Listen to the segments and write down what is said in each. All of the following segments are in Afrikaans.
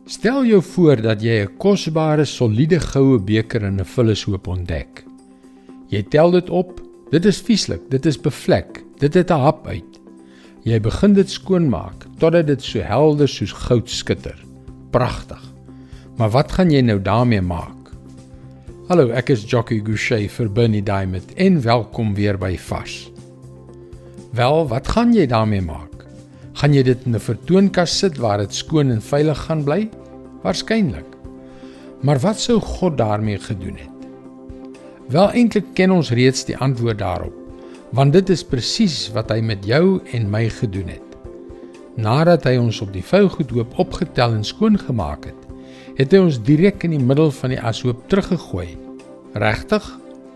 Stel jou voor dat jy 'n kosbare, soliede goue beker in 'n vullishoop ontdek. Jy tel dit op, dit is vieslik, dit is bevlek, dit het 'n hap uit. Jy begin dit skoonmaak, totdat dit so helder soos goud skitter. Pragtig. Maar wat gaan jy nou daarmee maak? Hallo, ek is Jockey Gouchee vir Bernie Diamond en welkom weer by Vars. Wel, wat gaan jy daarmee maak? Gaan jy dit in 'n vertoonkas sit waar dit skoon en veilig gaan bly? Waarskynlik. Maar wat sou God daarmee gedoen het? Wel, eintlik ken ons reeds die antwoord daarop, want dit is presies wat hy met jou en my gedoen het. Nadat hy ons op die vougoedhoop opgetel en skoongemaak het, het hy ons direk in die middel van die ashoop teruggegooi. Regtig?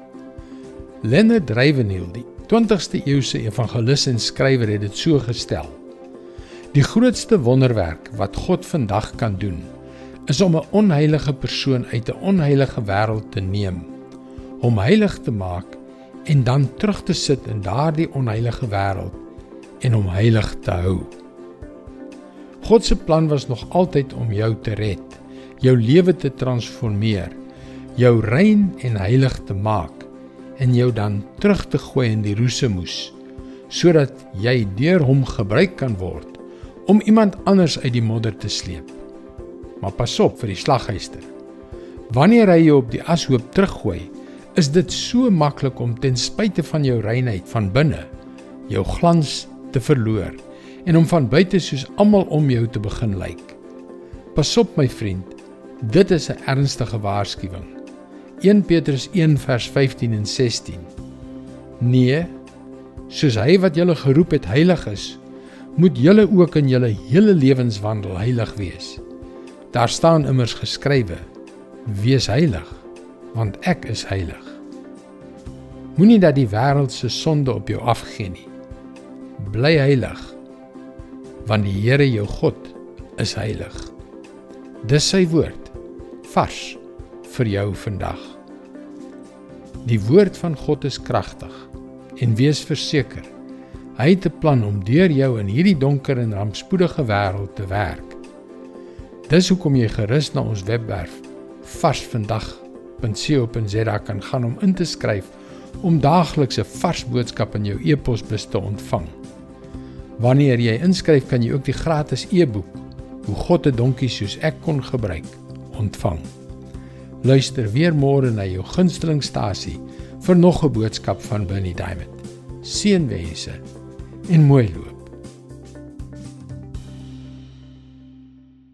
Leonard Ravenhill, die 20ste eeuse evangelis en skrywer, het dit so gestel. Die grootste wonderwerk wat God vandag kan doen, is om 'n onheilige persoon uit 'n onheilige wêreld te neem, hom heilig te maak en dan terug te sit in daardie onheilige wêreld en hom heilig te hou. God se plan was nog altyd om jou te red, jou lewe te transformeer, jou rein en heilig te maak en jou dan terug te gooi in die roesemoes, sodat jy deur hom gebruik kan word om iemand anders uit die modder te sleep. Maar pas op vir die slaghuister. Wanneer hy jou op die ashoop teruggooi, is dit so maklik om ten spyte van jou reinheid van binne, jou glans te verloor en om van buite soos almal om jou te begin lyk. Pas op my vriend, dit is 'n ernstige waarskuwing. 1 Petrus 1 vers 15 en 16. Nee, soos hy wat julle geroep het heilig is, moet julle ook in julle hele lewenswandel heilig wees. Daar staan immers geskrywe, wees heilig, want ek is heilig. Moenie dat die wêreld se sonde op jou afgee nie. Bly heilig, want die Here jou God is heilig. Dis sy woord, vars vir jou vandag. Die woord van God is kragtig en wees verseker, hy het 'n plan om deur jou in hierdie donker en rampspoedige wêreld te werk. Dis hoekom jy gerus na ons webwerf varsvandag.co.za kan gaan om in te skryf om daagliks 'n vars boodskap in jou e-posbus te ontvang. Wanneer jy inskryf, kan jy ook die gratis e-boek Hoe God 'n donkie soos ek kon gebruik ontvang. Luister weer môre na jou gunstelingstasie vir nog 'n boodskap van Bernie Diamond. Seënwense en mooi loop.